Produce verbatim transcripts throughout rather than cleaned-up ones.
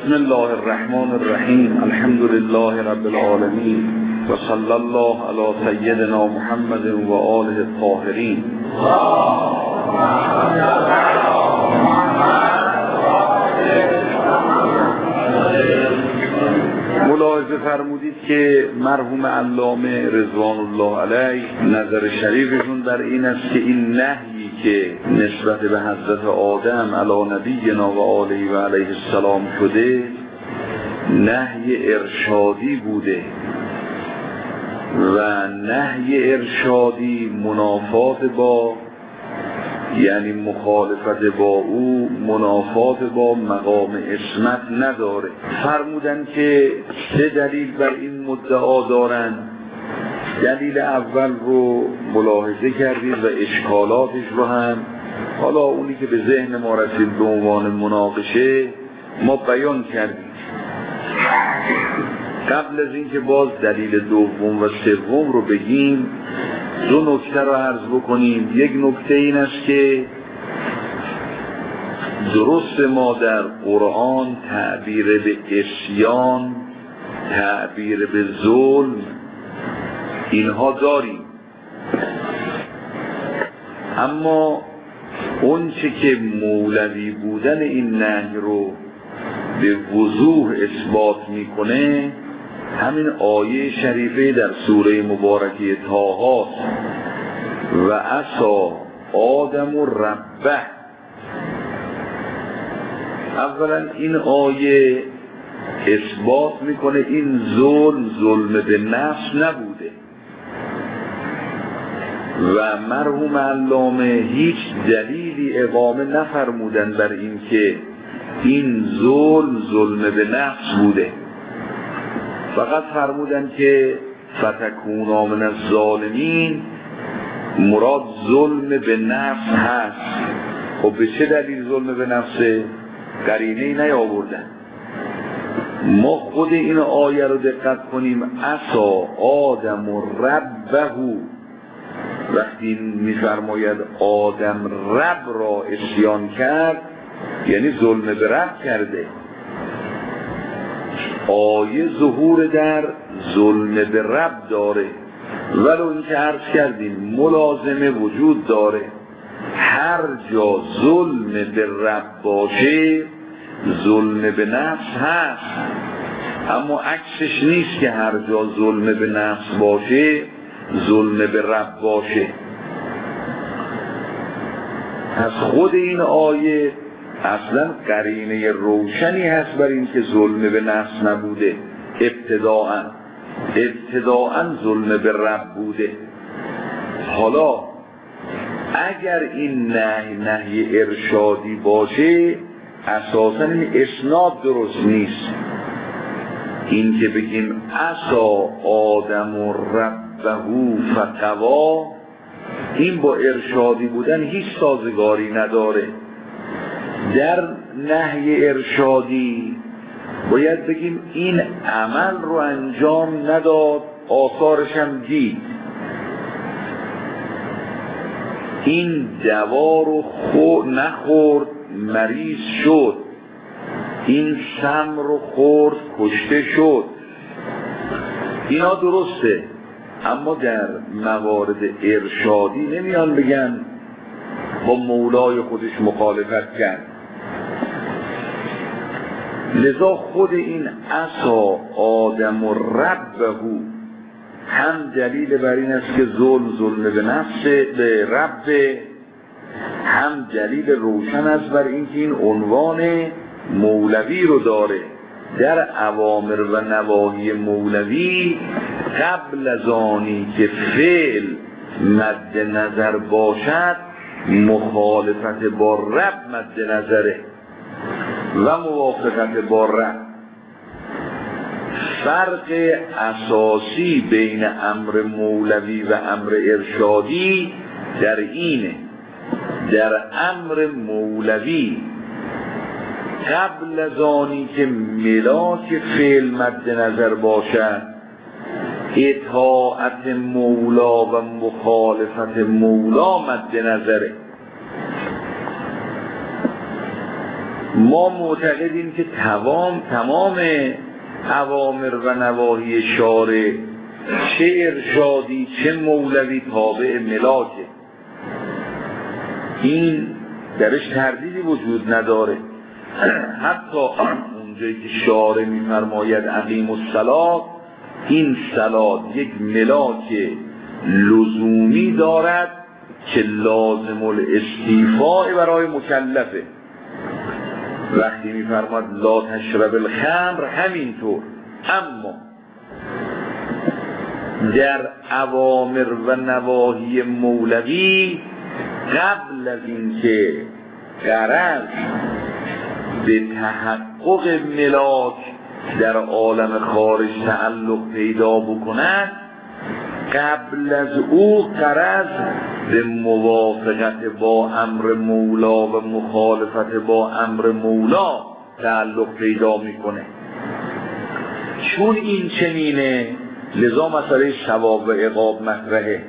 بسم الله الرحمن الرحیم. الحمد لله رب العالمین و صلی الله علی سیدنا محمد و آله الطاهرین. ملاحظه فرمودید که مرحوم علامه رضوان الله علیه نظر شریفشون در این است که این نهیی که نسبت به حضرت آدم علی نبینا و آله و علیه السلام شده نهی ارشادی بوده و نهی ارشادی منافات با یعنی مخالفت با او منافات با مقام عصمت نداره. فرمودن که سه دلیل بر این مدعا دارن. دلیل اول رو ملاحظه کردید و اشکالاتش رو هم حالا اونی که به ذهن ما رسید به عنوان مناقشه ما بیان کردیم. قبل از اینکه باز دلیل دوم و سوم رو بگیم دو نکته رو عرض بکنیم. یک نکته این است که درست ما در قرآن تعبیر به عصیان، تعبیر به ظلم اینها داریم، اما اون چه که مولوی بودن این نهی رو به وضوح اثبات میکنه همین آیه شریفه در سوره مبارکه طه و عصا آدم و ربه. اولا این آیه اثبات میکنه این ظلم ظلم به نفس نبوده و مرحوم علامه هیچ دلیلی اقامه نفرمودن بر این که این ظلم ظلم به نفس بوده. فقط فرمودن که فتکونا من الظالمین مراد ظلم به نفس هست. خب به چه دلیل ظلم به نفسه؟ قرینه‌ای نیاوردن. ما خود این آیه رو دقت کنیم. عصا آدم و ربه، وقتی میفرماید آدم رب را عصیان کرد یعنی ظلم به رب کرده. آیه ظهور در ظلم به رب داره، ولو این که عرض کردیم ملازمه وجود داره. هر جا ظلم به رب باشه ظلم به نفس هست، اما عکسش نیست که هر جا ظلم به نفس باشه ظلم به رب باشه. از خود این آیه اصلا قرینه روشنی هست بر این که ظلم به نفس نبوده. ابتداءً ابتداءً ظلم به رب بوده. حالا اگر این نهی نهی ارشادی باشه اساساً این اسناد درست نیست. این که بگیم عصا آدم و ربه فغوا این با ارشادی بودن هیچ سازگاری نداره. در نهی ارشادی باید بگیم این عمل رو انجام نداد آثارش هم دید. این دوا رو خو نخورد مریض شد، این سم رو خورد کشته شد. اینا درسته، اما در موارد ارشادی نمیان بگن با مولای خودش مخالفت کرد. لذا خود این عصا آدم و ربه هم دلیل بر این است که ظلم ظلم به نفس به رب، هم دلیل روشن است بر این که این عنوان مولوی رو داره. در اوامر و نواهی مولوی قبل از آنی که فعل مد نظر باشد مخالفت با رب مد نظره و موافقت با رب. فرق اساسی بین امر مولوی و امر ارشادی در اینه. در امر مولوی قبل از آنی که ملاک فعل مد نظر باشد اطاعت مولا و مخالفت مولا مد نظره. ما معتقدیم که تمام تمام اوامر و نواهی شارع، چه ارشادی چه مولوی، تابع ملاکه. این درش تردیدی وجود نداره. حتی اونجایی که شارع می‌فرماید اقیم الصلاة، این صلات یک ملاک لزومی دارد که لازم الاستیفاء برای مکلفه. وقتی می‌فرماید لا تشرب الخمر همینطور. اما در اوامر و نواهی مولوی قبل از اینکه غرض به تحقق ملاک در عالم خارج تعلق پیدا بکند، قبل از او غرض به موافقت با امر مولا و مخالفت با امر مولا تعلق پیدا میکنه. چون این چنینه لذا مسئله ثواب و عقاب مطرحه.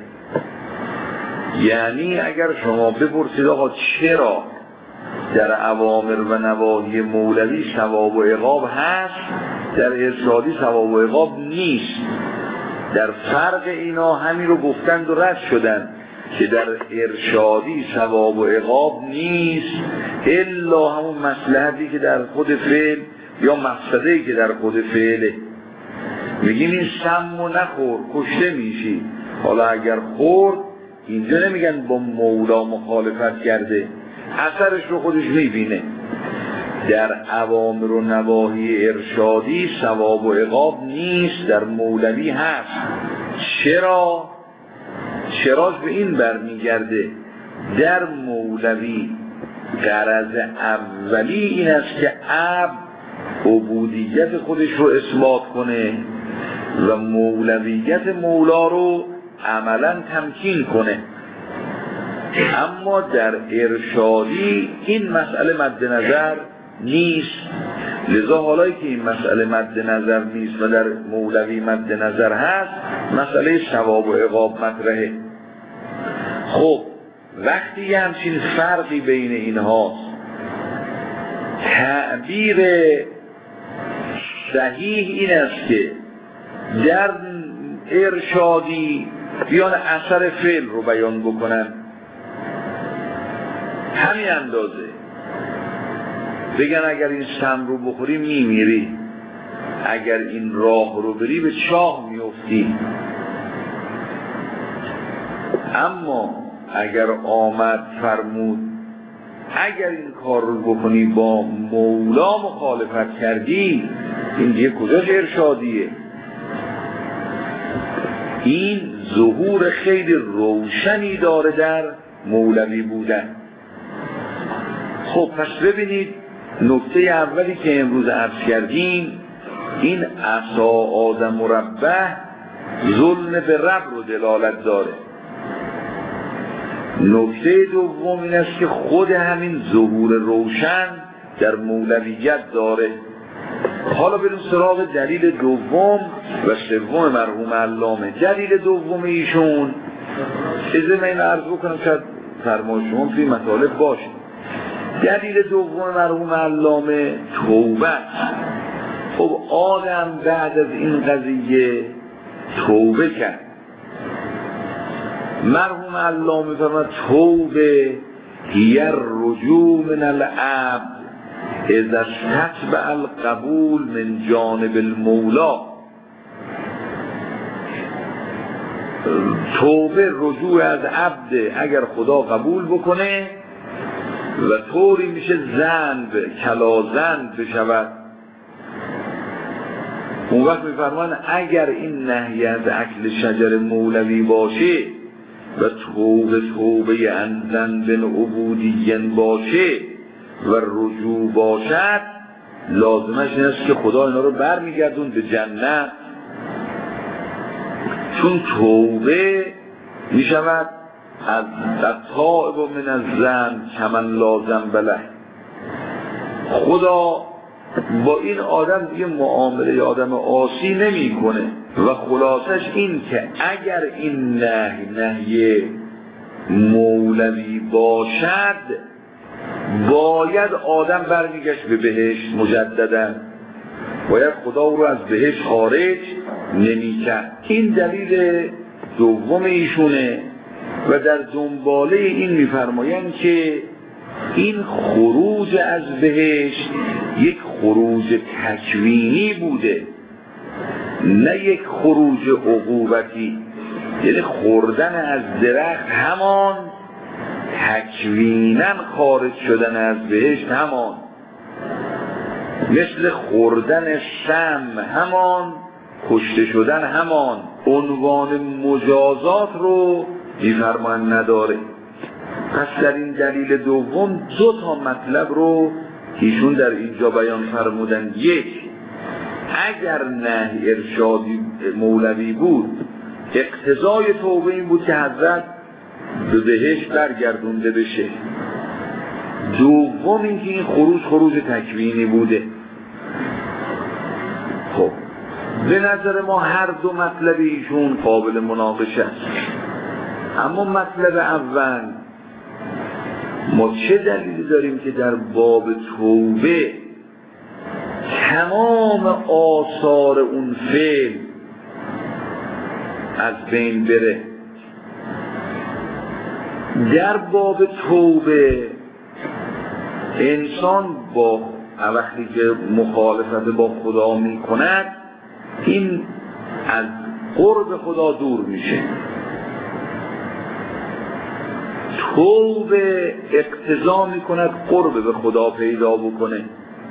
یعنی اگر شما بپرسید آقا چرا در اوامر و نواهی مولوی ثواب و عقاب هست، در ارشادی ثواب و عقاب نیست، در فرق اینا همین رو گفتند و رد شدن که در ارشادی ثواب و عقاب نیست الا همون مصلحتی که در خود فعل یا مقصدی که در خود فعله. میگیم این سم و نخور کشته میشی. حالا اگر خورد اینجا نمیگن با مولا مخالفت کرده، اثرش رو خودش میبینه. در اوامر و نواهی ارشادی ثواب و عقاب نیست، در مولوی هست. چرا؟ چراش به این برمیگرده در مولوی غرض اولی این است که عبد عبودیت خودش رو اثبات کنه و مولویت مولا رو عملا تمکین کنه. اما در ارشادی این مسئله مد نظر نیست. لذا حالایی که این مسئله مد نظر نیست و در مولوی مد نظر هست، مسئله ثواب و عقاب مطرحه. خب وقتی همچین فرقی بین اینهاست، تعبیر صحیح این است که در ارشادی بیان اثر فعل رو بیان بکنن، همین اندازه بگن اگر این سم رو بخوری میمیری، اگر این راه رو بری به چاه میفتی. اما اگر آمد فرمود اگر این کار رو بکنی با مولا مخالفت کردی، این دیگه کجاش ارشادیه؟ این ظهور خیلی روشنی داره در مولوی بودن. خب پس ببینید نکته اولی که امروز عرض کردیم، این عصا آدم مربع ظلم به رب رو دلالت داره. نکته دوم این است که خود همین ظهور روشن در مولویت داره. حالا بریم سراغ دلیل دوم و سوم مرحوم علامه. دلیل دوم ایشون اجازه من عرض بکنم شاید فرمای شما توی مطالب باشه. دلیل دوم مرحوم علامه توبه. خب آدم بعد از این قضیه توبه کرد. مرحوم علامه فرمود توبه هی الرجوع من العبد اذا استتبع القبول من جانب المولا. توبه رجوع از عبد اگر خدا قبول بکنه و طوری میشه زند کلازند بشود. اون وقت میفرمان اگر این نهی از اکل شجر مولوی باشه و توبه توبه انزن بن عبودین باشه و رجوع باشد، لازمش این است که خدا اینا رو بر میگردون به جنت. چون توبه میشود از تائب و من از زن کمن لازم بله. خدا با این آدم دیگه معامله آدم عاصی نمی کنه و خلاصش این که اگر این نهی نهی مولوی باشد باید آدم برمیگشت به بهشت مجددا، باید خدا او رو از بهشت خارج نمی‌کرد. این دلیل دوم ایشونه و در دنباله این می‌فرمایند که این خروج از بهشت یک خروج تکوینی بوده، نه یک خروج عقوبتی. یعنی خوردن از درخت همان، تکویناً خارج شدن از بهشت همان، مثل خوردن سم همان، کشته شدن همان. عنوان مجازات رو می‌فرمایند نداره. پس در این دلیل دوم دو تا مطلب رو ایشون در اینجا بیان فرمودن. یک، اگر نهی ارشادی مولوی بود، اقتضای توبه این بود که حضرت به بهشت برگردونده بشه. دوم این که این خروج خروج تکوینی بوده. خب به نظر ما هر دو مطلب ایشون قابل مناقشه است. اما مطلب اول، ما چه دلیلی داریم که در باب توبه تمام آثار اون فعل از بین بره؟ در باب توبه انسان با وقتی که مخالفت با خدا می کند، این از قرب خدا دور میشه. توبه اقتضا می کند قرب به خدا پیدا بکنه.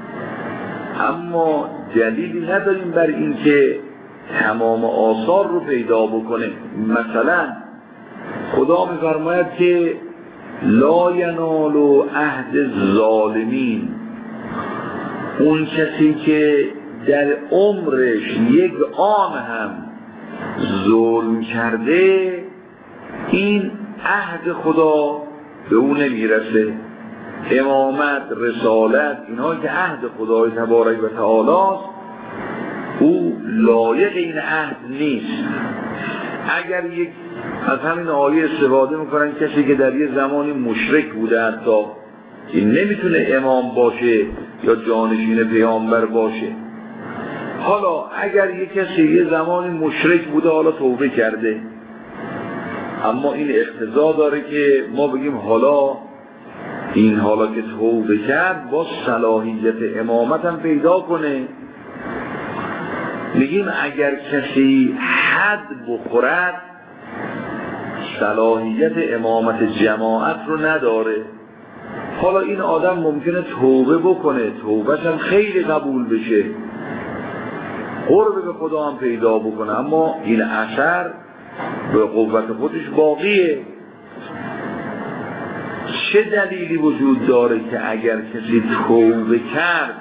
اما دلیلی نداریم بر این که تمام آثار رو پیدا بکنه. مثلا خدا می فرماید که لا ینال عهد الظالمین، اون کسی که در عمرش یک آن هم ظلم کرده، این عهد خدا به اون نمیرسه. امامت، رسالت، اینها که عهد خدای تبارک و تعالی است، او لایق این عهد نیست. اگر یک از همین آیه استفاده میکنن کسی که در یه زمانی مشرک بوده، حتی این نمیتونه امام باشه یا جانشین پیامبر باشه. حالا اگر یک کسی یه زمانی مشرک بوده، حالا توبه کرده، اما این اقتضا داره که ما بگیم حالا این حالا که توبه کرد با صلاحیت امامت هم پیدا کنه. میگیم اگر کسی حد بخورد صلاحیت امامت جماعت رو نداره. حالا این آدم ممکنه توبه بکنه، توبهش هم خیلی قبول بشه، قرب به خدا هم پیدا بکنه، اما این اثر به قوت خودش باقیه. چه دلیلی وجود داره که اگر کسی توبه کرد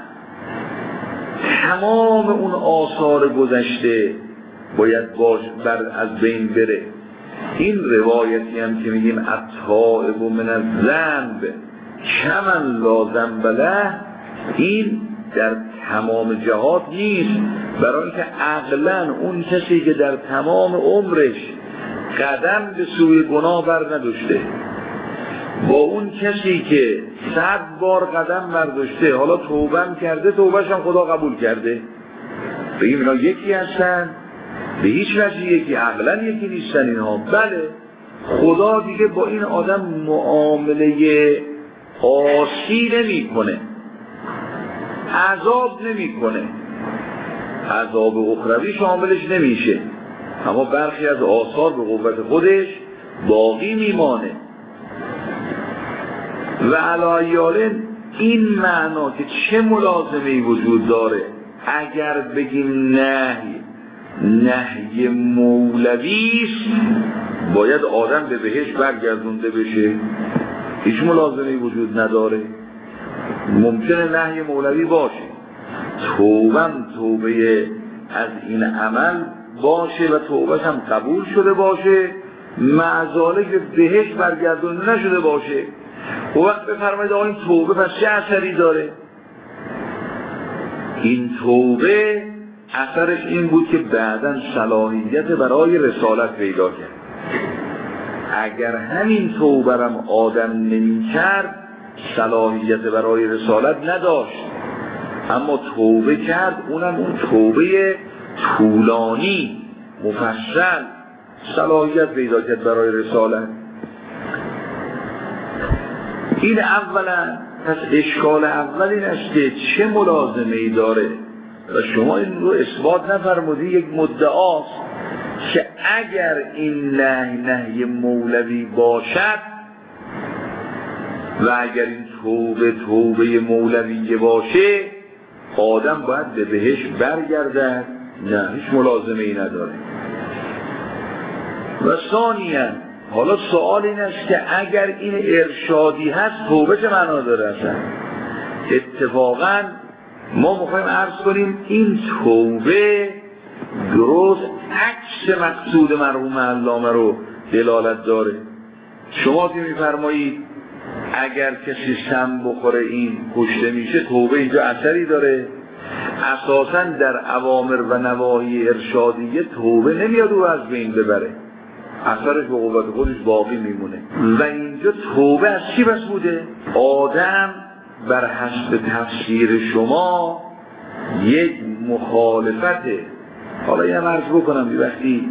تمام اون آثار گذشته باید باش بر از بین بره؟ این روایتی هم که میگیم التائب من الذنب کمن لا ذنب له، این در تمام جهات نیست، برای اینکه عقلاً اون کسی که در تمام عمرش قدم به سوی گناه بر نداشته با اون کسی که صد بار قدم برداشته، حالا توبه هم کرده، توبهش هم خدا قبول کرده، بگیم اینا یکی هستن؟ به هیچ وجه یکی، عقلاً یکی نیستن اینها. بله، خدا دیگه با این آدم معامله آسی نمی کنه، عذاب نمی کنه، عذاب اخروی شاملش نمیشه، اما برخی از آثار به قوت خودش باقی میمانه. و علیه این معنا که چه ملازمه‌ای وجود داره اگر بگیم نهی نهی مولویست، باید آدم به بهشت برگردونده بشه، هیچ ملازمه‌ای وجود نداره. ممکنه نهی مولوی باشه، توبم توبه از این عمل باشه و توبهش هم قبول شده باشه، معذاله که بهشت برگردونده نشده باشه. و وقت بفرمایید آقا این توبه پس چه اثری داره؟ این توبه اثرش این بود که بعداً صلاحیت برای رسالت پیدا کرد. اگر همین توبه رم آدم نمی کرد، صلاحیت برای رسالت نداشت، اما توبه کرد، اونم اون توبه طولانی مفصل صلاحیت پیدا کرد برای رسالت. این اولا. پس اشکال اول این است که چه ملازمه‌ای داره و شما این رو اثبات نفرمودی. یک مدعاست که اگر این نهی نهی مولوی باشد و اگر این توبه توبه مولویه باشه آدم باید به بهشت برگردد. نه، هیچ ملازمه‌ای نداره. و ثانیاً حالا سوال این است که اگر این ارشادی هست توبه چه معنا داره اصلا؟ اتفاقاً ما میخوایم عرض کنیم این توبه درست عکس مقصود مرحوم علامه رو دلالت داره. شما که میفرمایید اگر کسی سم بخوره این کشته میشه، توبه اینجا اثری داره؟ اساساً در اوامر و نواهی ارشادیه توبه نمیاد او از بین ببره، اثرش به قوت خودش باقی میمونه. و اینجا توبه از چی بس بوده؟ آدم بر حسب تفسیر شما یک مخالفته. حالا یه عرض بکنم، یه وقتی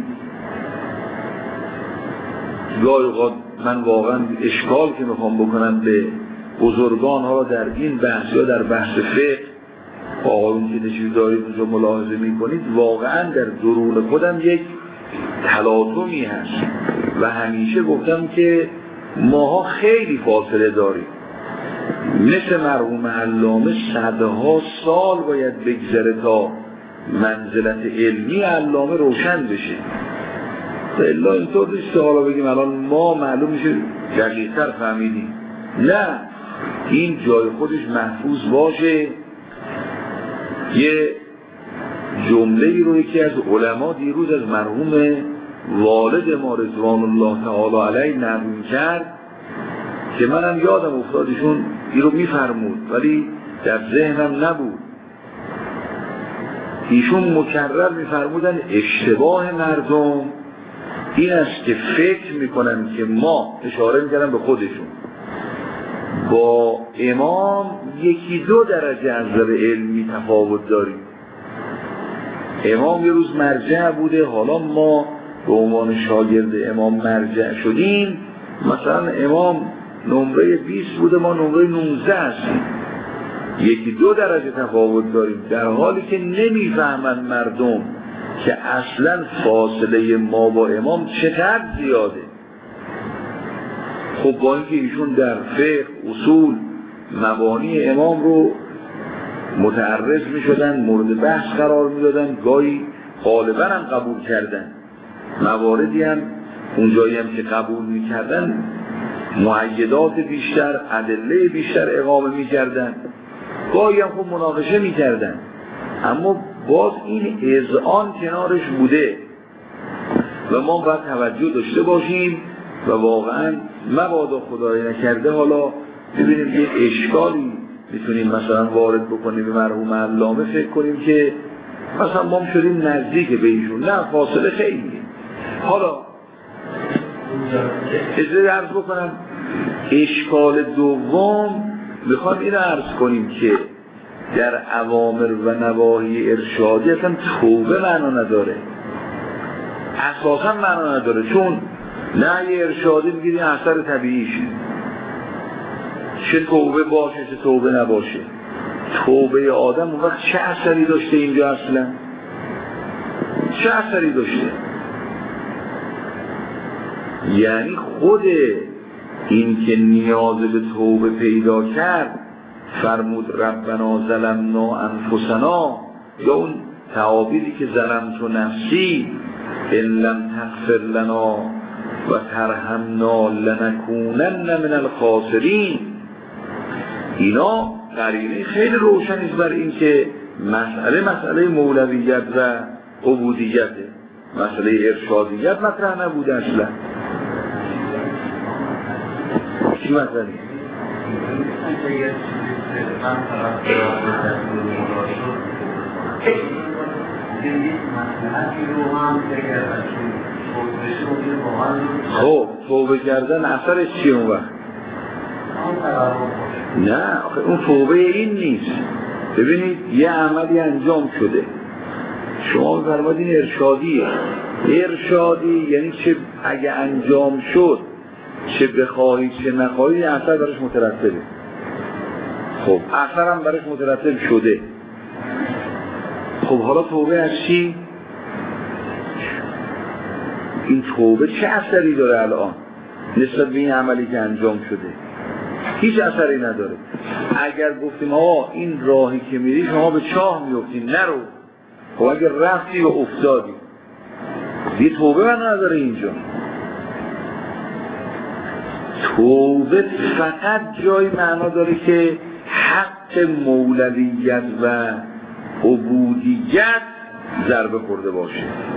گاهی اوقات من واقعا اشکال که میخوام بکنم به بزرگان ها در این بحث یا در بحث فقه، آقایون که نشید دارید اونجا ملاحظه میکنید، واقعا در درون خودم یک تلاطمی هست و همیشه گفتم که ماها خیلی فاصله داریم. مثل مرحوم علامه صدها سال باید بگذره تا منزلت علمی علامه روشن بشه. الا اینطور نیست که حالا بگیم الان ما معلوم میشه دقیق‌تر فهمیدیم. نه، این جای خودش محفوظ باشه. یه جمله ای رو یکی از علما دیروز از مرحوم والد ما رضوان الله تعالی علیه نقل کرد که منم یادم افتادشون این رو میفرمود ولی در ذهنم نبود. ایشون مکرر میفرمودن اشتباه مردم این است که فکر میکنن که ما، اشاره میکنن به خودشون، با امام یکی دو درجه از نظر علمی تفاوت داریم. امام یه روز مرجع بوده، حالا ما به عنوان شاگرد امام مرجع شدیم، مثلا امام نمره بیست بوده، ما نمره نوزده هستیم، یکی دو درجه تفاوت داریم، در حالی که نمیفهمن مردم که اصلا فاصله ما با امام چقدر زیاده. خب با اینکه ایشون در فقه اصول مبانی امام رو متعرض می شدن، مورد بحث قرار می دادن، گاهی غالبا هم قبول کردن، مواردی هم اونجایی هم که قبول می کردن مؤیدات بیشتر، ادله بیشتر اقامه می کردن، گاهی هم خب مناقشه می کردن، اما باز این اذعان کنارش بوده و ما باید توجه داشته باشیم و واقعا مبادا خدای نکرده حالا ببینیم یه اشکالی میتونیم مثلا وارد بکنیم به مرحوم علامه، فکر کنیم که مثلا ما شدیم نزدیک به ایشون. نه، فاصله خیلی. حالا اجازه عرض بکنم اشکال دوم میخوام این عرض کنیم که در اوامر و نواهی ارشادی اصلا توبه معنا نداره، اساسا معنا نداره، چون نهی ارشادی میگید اثر طبیعیشه، چه توبه باشه چه توبه نباشه. توبه آدم اون وقت چه اثری داشته اینجا اصلا؟ چه اثری داشته؟ یعنی خود این که نیاز به توبه پیدا کرد، فرمود ربنا ظلمنا انفسنا، یا اون تعابیری که ظلمت نفسی ان لم تغفر لنا و ترحمنا لنکونن من الخاسرین، اینا قرینه خیلی روشنی است بر این که مسئله مسئله مولویت و عبودیته، مسئله ارشادیت مطرح نبوده اصلا. چی مسئله؟ خب توبه کردن اثرش چیه اون وقت؟ نه آخه اون توبه این نیست. ببینید یه عملی انجام شده، شما می‌فرمایید این ارشادیه. ارشادی یعنی چه اگه انجام شد چه بخواهی چه نخواهی اثر برش مترتبه. خب اثر هم برش مترتب شده. خب حالا توبه از چی؟ این توبه چه اثری داره الان نسبت به این عملی که انجام شده؟ هیچ اثری نداره. اگر گفتیم آقا این راهی که میری شما به چاه میفتیم نرو، خب اگر رفتی و افتادی یه توبه من نداره اینجا. توبه فقط جای معنا داره که حق مولویت و عبودیت ضربه خورده باشه.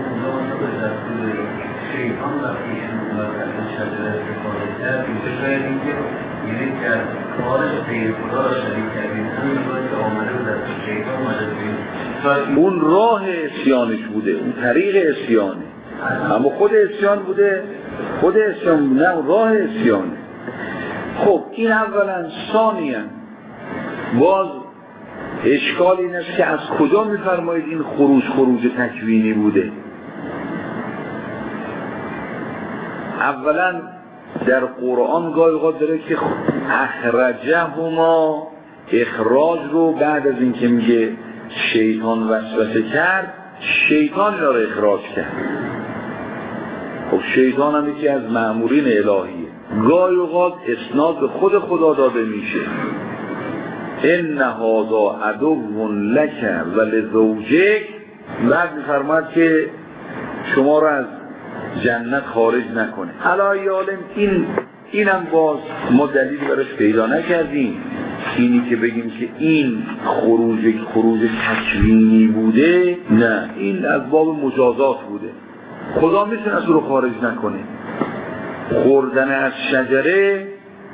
شیطان وقتی این شجره استفاده کرد اینجا شاید اینکه یعنی که کارش غیر خدا را شریک کردیم همین باید که آمده بود از شیطان مجده اون راه اسیانش بوده، اون طریق اسیانه، اما خود اسیان بوده، خود اسیان بوده، نه راه اسیانه. خب این اولا. ثانیاً باز اشکال این است که از کجا میفرمایید این خروج خروج تکوینی بوده؟ اولا در قرآن گاهی اوقات داره که اخرجهما، اخراج رو بعد از اینکه میگه شیطان وسوسه کرد، شیطان را اخراج کرد. خب شیطان هم یکی از مأمورین الهیه. گاهی اوقات اسناد به خود خدا داده میشه، ان هذا عدو لک و لزوجک، بعد میفرماد که شما را از جنت خارج نکنه. الهی عالم این اینم باز ما دلیل براش پیدا نکردیم، اینی که بگیم که این خروج خروج تکوینی بوده، نه این از باب مجازات بوده. خدا میتونه از رو خارج نکنه. خوردن از شجره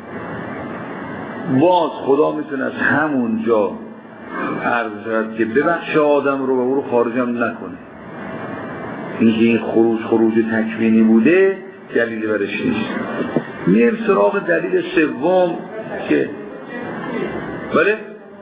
باز خدا میتونه از همونجا عرض شد که ببخش آدم رو و او رو خارجم نکنه. اینکه این خروج خروج تکوینی بوده دلیل برش نیست. میریم سراغ دلیل سوم که بله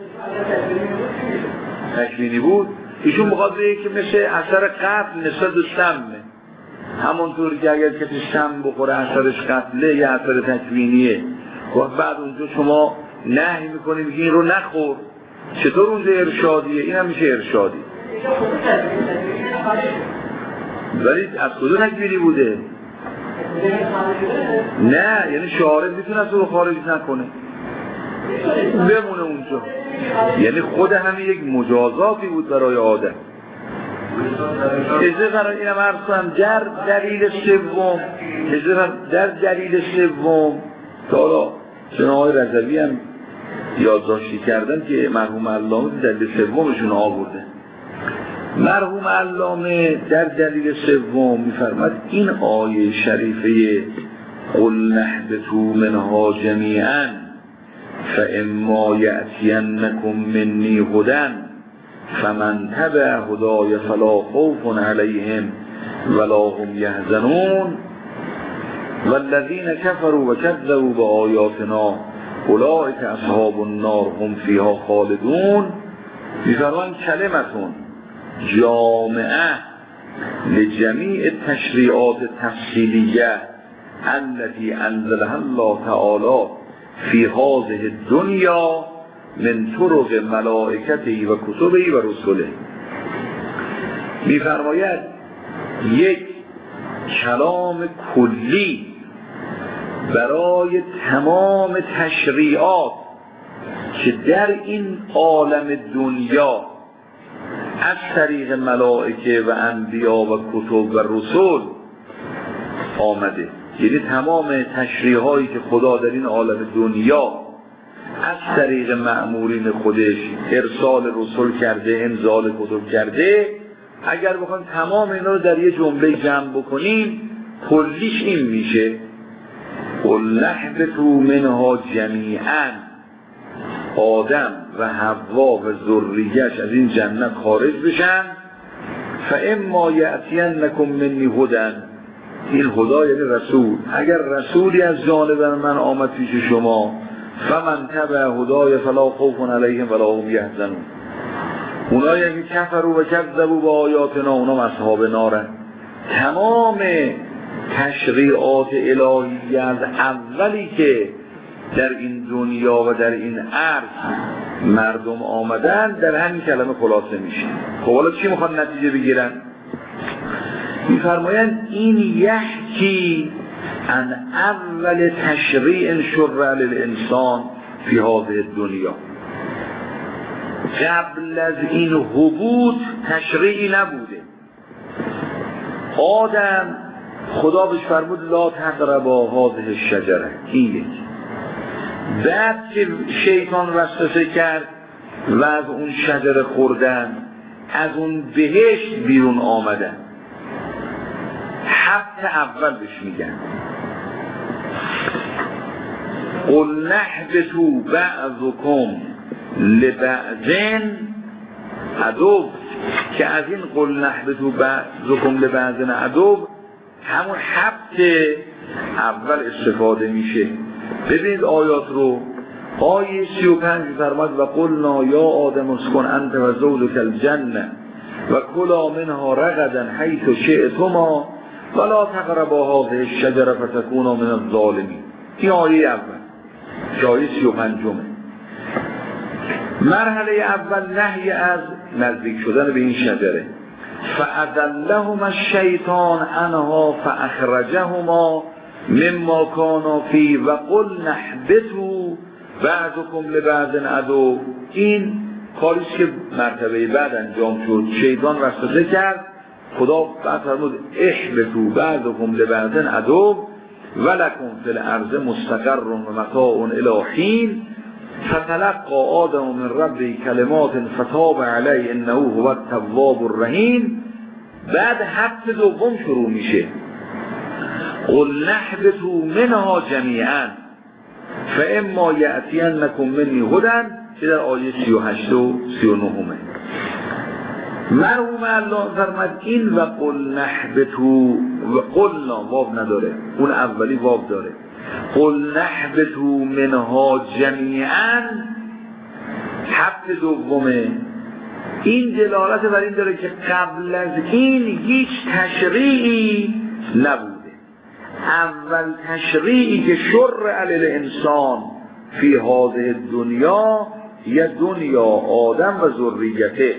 تکوینی بود. ایشون بخواد بگه که مثل اثر قتل نسبت به سمه، همونطوری که اگر کسی سم بخوره اثرش قتله یا اثر تکوینیه، و بعد اونجا شما نهی میکنیم که این رو نخور، چطور اونجا ارشادیه؟ این هم میشه ارشادی. ولی از کجا تکوینی بوده؟ نه یعنی شارع میتونه از رو خارج نکنه، بمونه اونجا. یعنی خود همین یک مجازاتی بود برای آدم. اجازه برای اینم عرض کنم در دلیل سوم، اجازه در دلیل سوم که حالا جناب رضوی هم یادداشتی کردن که مرحوم علامه دلیل سومشون آورده. مرحوم علامه در دلیل سوم میفرماد این آیه شریفه قل نهبطوا منها جمیعا فاما یأتینکم منی هدی فمن تبع هدای فلا خوف علیهم ولا هم یحزنون والذین کفروا وکذبوا بآیاتنا اولئک اصحاب النار هم فیها خالدون. میفرمان کلمتون جامعه لجمیع تشریعات تفصیلیه التي انزلها الله تعالی فی هذه الدنیا من طرق ملائکتی و کتبی و رسوله. میفرماید یک کلام کلی برای تمام تشریعات که در این عالم دنیا از طریق ملائکه و انبیا و کتب و رسول آمده، یعنی تمام تشریعاتی که خدا در این عالم دنیا از طریق مأمورین خودش ارسال رسول کرده، انزال کتب کرده، اگر بخوایم تمام اینا رو در یه جمله جمع بکنیم کلیش این میشه قل نهبطوا منها جمیعا. آدم و حوا و ذریه‌اش از این جنت خارج بشن، فاما یأتینکم منی هدی، این هدا یعنی رسول، اگر رسولی از جانب من آمد پیش شما فمن تبع هدای فلا خوف علیهم ولا هم یحزنون. اونایی که کفروا و کذبوا با آیاتنا اونا اصحاب نارن. تمام تشریعات الهی از اولی که در این دنیا و در این ارض مردم آمدن در همین کلمه خلاصه میشه. خب حالا چی میخوان نتیجه بگیرن؟ میفرمایند این یحکی ان اول تشریع شرع للانسان فی هذه الدنیا. قبل از این هبوط تشریعی نبوده. آدم خدا بهش فرمود لا تقربا هذه الشجره، این یک. بعد که شیطان وسوسه کرد و از اون شجره خوردن، از اون بهشت بیرون آمدن. حبت اول بهش میگن قل نحبتوا بعضکم لبعض عدو، که از این قل نحبتوا بعضکم لبعض عدو همون حبت اول استفاده میشه. ببینید آیات رو. آیه سی و پنج فرماد و قلنا یا آدم اسکن انت و زوجک الجنه و کلا منها رغدا حیث شئتما ولا تقربا هذه الشجره فتکونا من الظالمین. این آیه اول، آیه سی و پنجمه. مرحله اول نهی از نزدیک شدن به این شجره. فأذلهما الشیطان عنها فأخرجهما مما کانا فی و قل نحبتوا بعضکم لبعض عدو. این کاریست که مرتبه بعد انجام شد. شیطان وسوسه کرد، خدا بعد فرمود احبطوا بعضکم لبعض عدو ولکم فی الارض مستقر و متاع الی حین فتلقى آدم من ربه کلمات فتاب علیه انه هو التواب الرحیم. بعد حبت دوم شروع میشه قل نحبتوا منها جمیعا فاما یأتینکم منی هدی، که در آیه سی و هشت و سی و نه. مرحوم الله فرمد این و قل نحبتوا و قلنا واو نداره، اون اولی واو داره. قل نحبتوا منها جمیعا حبت دومه. این دلالت بر این داره که قبل از این هیچ تشریعی نبوده. اول تشریعی که شرع للانسان فی هذه الدنیا یا دنیا آدم و ذریته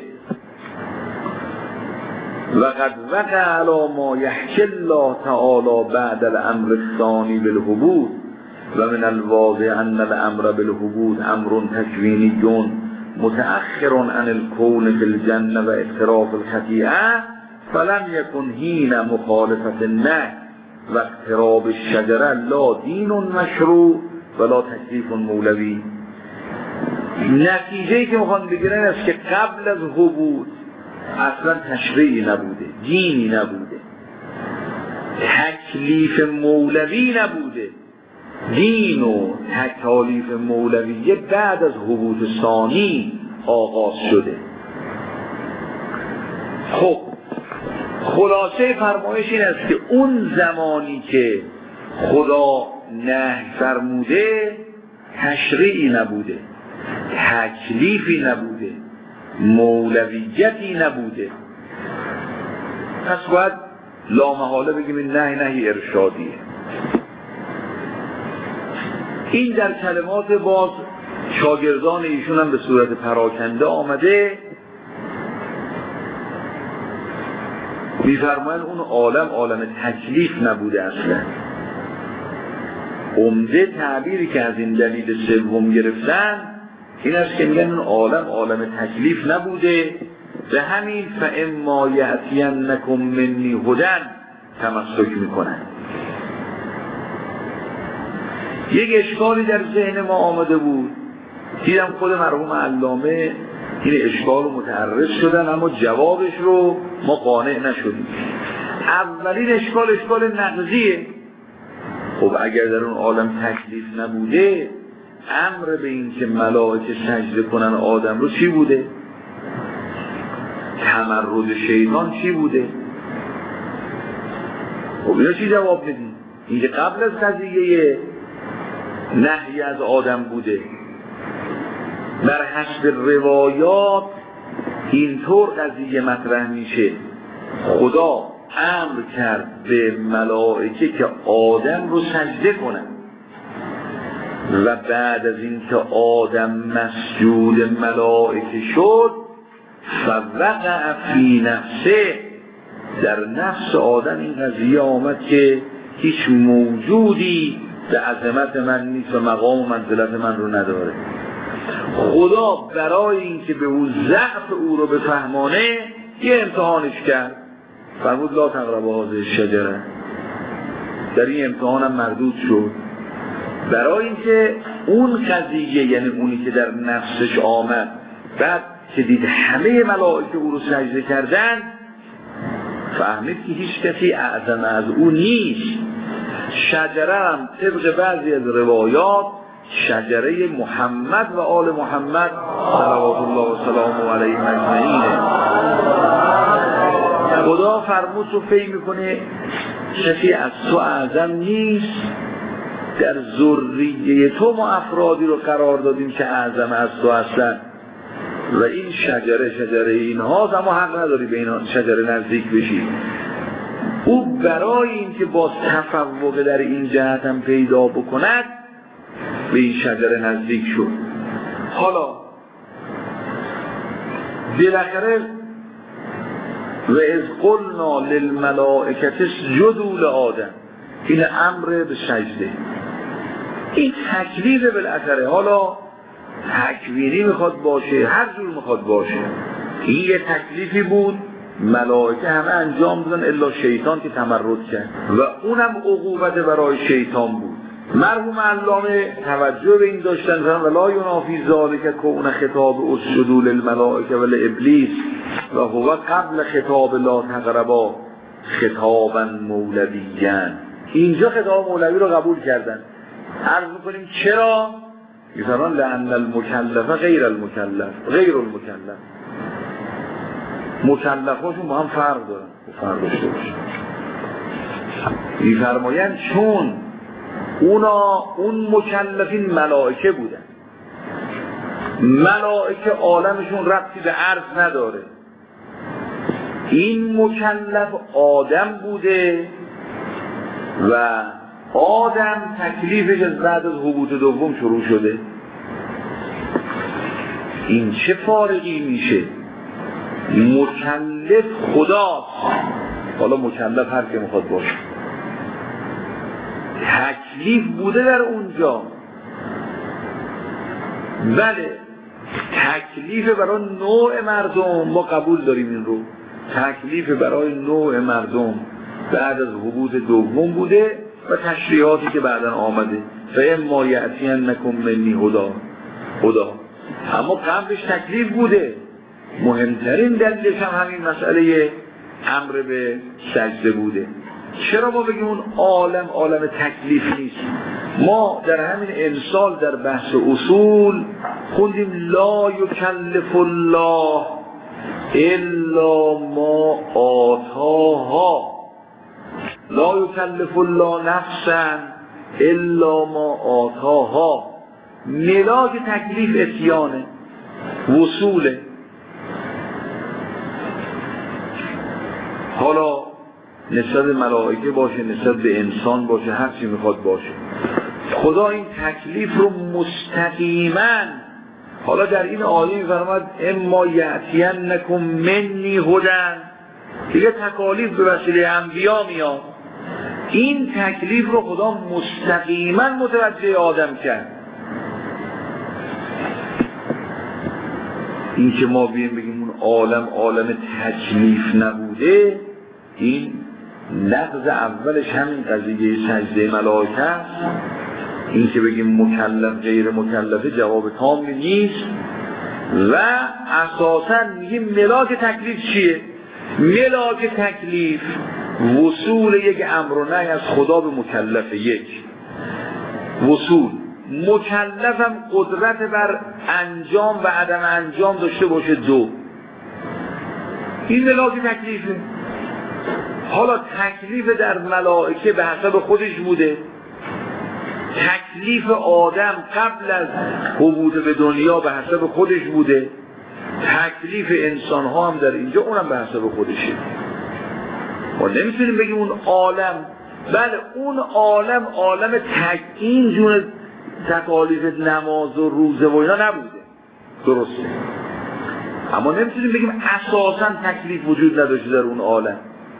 و قد وقع علی ما یحکی الله تعالی بعد الامر الثانی بالهبوط و من الواضح ان الامر بالهبوط امر تکوینی متأخر عن الكون فی الجنه و اقتراف الخطیئه فلم یکن حین مخالفت النهی و اقتراب الشجره لا دین مشروع ولا تکلیف مولوی. نتیجه‌ای که میخوان بگیرن است که قبل از هبوط اصلا تشریعی نبوده، دینی نبوده، تکلیف مولوی نبوده. دین و تکالیف مولویه بعد از هبوط ثانی آغاز شده. خب خلاصه فرمایش این است که اون زمانی که خدا نهی فرموده تشریعی نبوده، تکلیفی نبوده، مولویتی نبوده. پس باید لامحاله بگیم این نهی نهی ارشادیه. این در کلمات باز شاگردان ایشون هم به صورت پراکنده آمده. می‌فرمایند اون عالم عالم تکلیف نبوده اصلا. عمده تعبیری که از این دلیل سوم گرفتن این است که میگن اون عالم عالم تکلیف نبوده. به همین فاما یأتینکم منی هدی تمسک میکنن. یک اشکالی در ذهن ما آمده بود، دیدم خود مرحوم علامه این اشکال رو متعرض شدن اما جوابش رو ما قانع نشدیم. اولین اشکال اشکال نقضیه. خب اگر در اون عالم تکلیف نبوده امر به این که ملائکه سجده کنن آدم رو چی بوده؟ تمرد شیطان چی بوده؟ خب اینا چی جواب بدیم؟ این که قبل از قضیه نهی از آدم بوده. در حسب روایات اینطور قضیه مطرح میشه، خدا امر کرد به ملائکه که آدم رو سجده کنن و بعد از اینکه آدم مسجود ملائکه شد فوقع فی نفسه، در نفس آدم این قضیه آمد که هیچ موجودی به عظمت من نیست و مقام و منزلت من رو نداره. خدا برای اینکه به او ضعف او رو بفهمانه یه امتحانش کرد، فرمود لا تقربوا هذه الشجره. در این امتحان هم مردود شد، برای اینکه اون قضیه، یعنی اونی که در نفسش آمد، بعد که دید همه ملائکه او رو سجده کردن، فهمید که هیچ کسی اعظم از او نیست. شجره هم طبق بعضی از روایات شجره محمد و آل محمد صلوات الله و سلامه علیهم اجمعین. خدا فرمود رو فهم میکنه کسی از تو اعظم نیست، در ذریه تو ما افرادی رو قرار دادیم که اعظم از تو هستن و این شجره شجره اینهاست، اما حق نداری به این شجره نزدیک بشی. او برای این که باز تفوق در این جهت هم پیدا بکند به این شجره نزدیک شد. حالا بالاخره و اذ قلنا للملائکه اسجدوا لآدم، این امر به سجده، این تکلیف بالاخره. حالا تکوینی میخواد باشه، هر جور میخواد باشه، این یه تکلیفی بود ملائکه همه انجام دادن الا شیطان که تمرد کرد و اونم عقوبت برای شیطان بود. مرحوم علامه توجه به این داشتن ولا ینافی ذلک کون خطاب اسجدوا للملائکه و لابلیس و هو قبل خطاب لا تقربا خطابا مولویا. اینجا خطاب مولوی رو قبول کردن. عرض میکنیم چرا؟ میفرمان لأن المکلف غیر المکلف غیر المکلف، مکلفاشون با هم فرق دارن، فرق داشته باشه. میفرمایند چون اونا اون مکلفین ملائکه بودن، ملائکه عالمشون ربطی به عرض نداره، این مکلف آدم بوده و آدم تکلیفش از بعد از هبوط دوم شروع شده. این چه فارقی میشه؟ مکلف خداست، حالا مکلف هر که میخواد باشه، تکلیف بوده در اونجا. بله تکلیف برای نوع مردم ما قبول داریم، این رو تکلیف برای نوع مردم بعد از هبوط دوم بوده و تشریعاتی که بعداً آمده فاما یأتینکم منی هدی هدی، اما قبلش تکلیف بوده. مهمترین دلیلش هم همین مسئله امر به سجده بوده. چرا ما بگیم اون عالم عالم تکلیف نیست؟ ما در همین امسال در بحث اصول خوندیم لا یکلف الله الا ما آتاها، لا یکلف الله نفسا الا ما آتاها. ملاک تکلیف اتیانه، وصوله. حالا نسبت ملائکه باشه، نسبت به انسان باشه، هر چی میخواد باشه، خدا این تکلیف رو مستقیما، حالا در این آیه میفرماد اما یأتینکم منی هدی، دیگه تکالیف به وسیله انبیا میاد. این تکلیف رو خدا مستقیما متوجه آدم کرد. این که ما بیم بگیم اون عالم عالم تکلیف نبوده، این لفظ اولش همین قضیه سجده ملائکه است. این که بگیم مکلف غیر مکلفه جواب کامل نیست و اساساً میگیم ملاک تکلیف چیه؟ ملاک تکلیف وصول یک امر و نهی از خدا به مکلف، یک وصول. مکلف هم قدرت بر انجام و عدم انجام داشته باشه، دو. این ملاک تکلیفه. حالا تکلیف در ملائکه به حسب خودش بوده، تکلیف آدم قبل از حبوط به دنیا به حسب خودش بوده، تکلیف انسان ها هم در اینجا اونم به حسب خودشه. ما نمیتونیم بگیم اون عالم، بله اون عالم عالم تک این جون تکالیف نماز و روزه و اینا نبوده، درسته، اما نمیتونیم بگیم اساساً تکلیف وجود نداشته در اون عالم.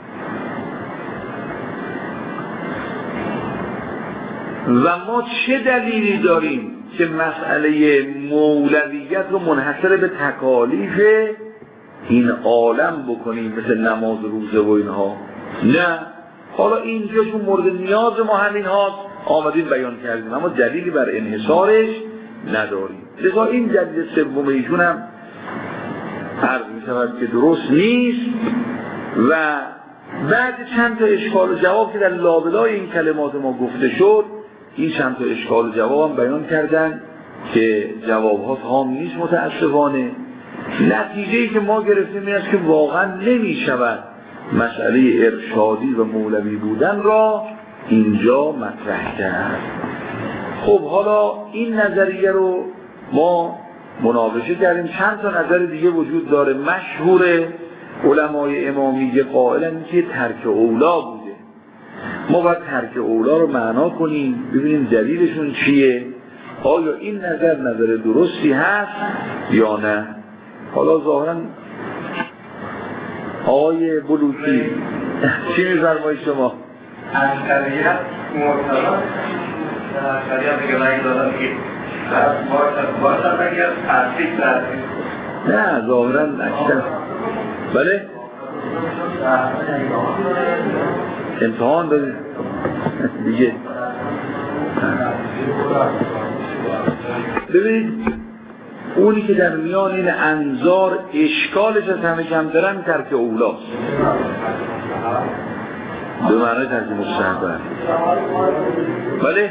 و ما چه دلیلی داریم که مسئله مولویت رو منحصر به تکالیف این عالم بکنیم مثل نماز و روزه و اینها؟ نه، حالا اینجا چون مورد نیاز ما همین هاست آمدیم بیان کردیم، اما دلیلی بر انحصارش نداریم. لذا این دلیل سوم ایشون هم عرض می شود که درست نیست. و بعد چند تا اشکال و جواب که در لابلای این کلمات ما گفته شد، این چند تا اشکال و جواب هم بیان کردن که جواب ها تمام نیست متاسفانه. نتیجه‌ای که ما گرفتیم این است که واقعا نمی شود مسئله ارشادی و مولوی بودن را اینجا مطرح کرد. خب حالا این نظریه رو ما مناقشه کردیم. چند تا نظر دیگه وجود داره. مشهور علمای امامیه قائلن که ترک اولا بوده. ما باید ترک اولا رو معنا کنیم، ببینیم دلیلشون چیه، آیا این نظر نظر درستی هست یا نه. حالا ظاهراً آقای بلوچی چی می‌فرمایید شما؟ اشعریت معتبر اشعریت میگه من دادم که باید اگر تصدیق داریم. نه ظاهراً اکثر بله امتحان دارید دیگه. ببینید اونی که در میان این انظار اشکالش از همه کم دارن ترک اولاست، به معنی ترک مستحبه. بله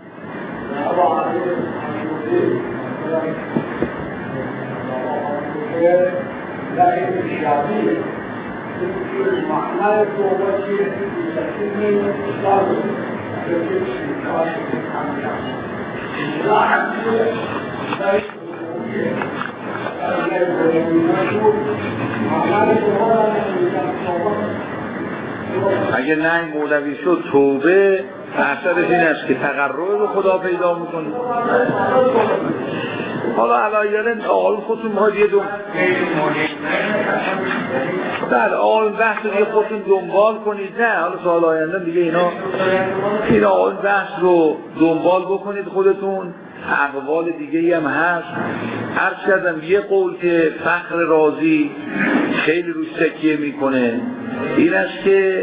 اگه نه مولوی شد توبه اثرش این است که تقرب به خدا پیدا میکنه. حالا علایه آقایون خودتون باید یه دو بله آقایون بحث رو یه خودتون دنبال کنید. نه حالا سال آینده دیگه اینا این آقایون بحث رو دنبال بکنید خودتون. اقوال دیگه ای هم هست. عرض کردم یه قول که فخر رازی خیلی روش تکیه میکنه این است که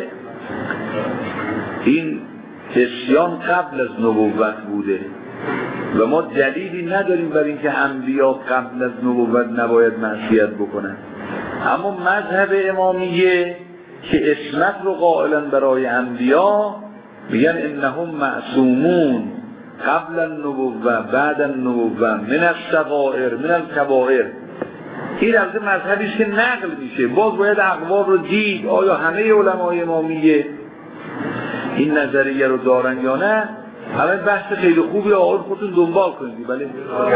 این عصیان قبل از نبوت بوده و ما دلیلی نداریم برای اینکه انبیا قبل از نبوت نباید معصیت بکنن. اما مذهب امامیه که اسمت رو قائلن برای انبیا میگن انهم معصومون قبل النبوة بعد النبوة من الصغائر من الكبائر. این از مذهبی است که نقل میشه. باز باید اقوال رو دید آیا همه علمای امامیه این نظریه رو دارن یا نه. همه بحث خیلی خوبی آقای خودتون دنبال کنید. بله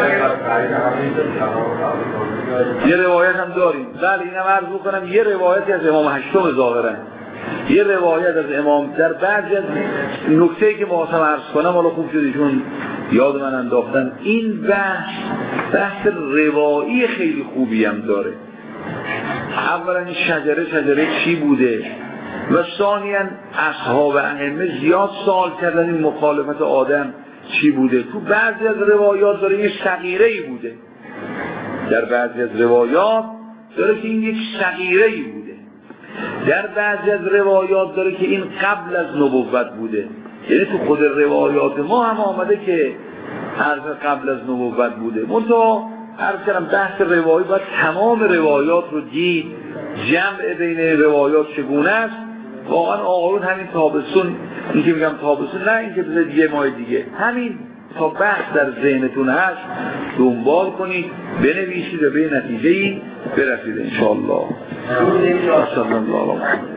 یه روایت هم داریم. بله اینم عرض بکنم یه روایتی از امام هشتم ظاهرا، یه روایت از امام در بعضی از نکته‌ای که ما هم عرض کنم حالا خوب شد ایشون یاد من انداختن. این بحث بحث روایی خیلی خوبی هم داره. اولا این شجره شجره چی بوده و ثانیاً اصحاب ائمه زیاد سوال کردن این مخالفت آدم چی بوده. تو بعضی از روایات داره یه صغیره‌ای بوده، در بعضی از روایات داره که این یک صغیره‌ای بوده، در بعضی از روایات داره که این قبل از نبوت بوده. یعنی تو خود روایات ما هم آمده که عرض قبل از نبوت بوده. منتها عرض کردم بحث روایی باید تمام روایات رو دید، جمع بین روایات چگونه است. واقعا آقایون همین تابستون، این که میگم تابستون نه این که بذارید یه ماه دیگه، همین تا بحث در ذهنتون هست دنبال کنید، بنویسید و به نتیجه‌ای برسید انشاءالله.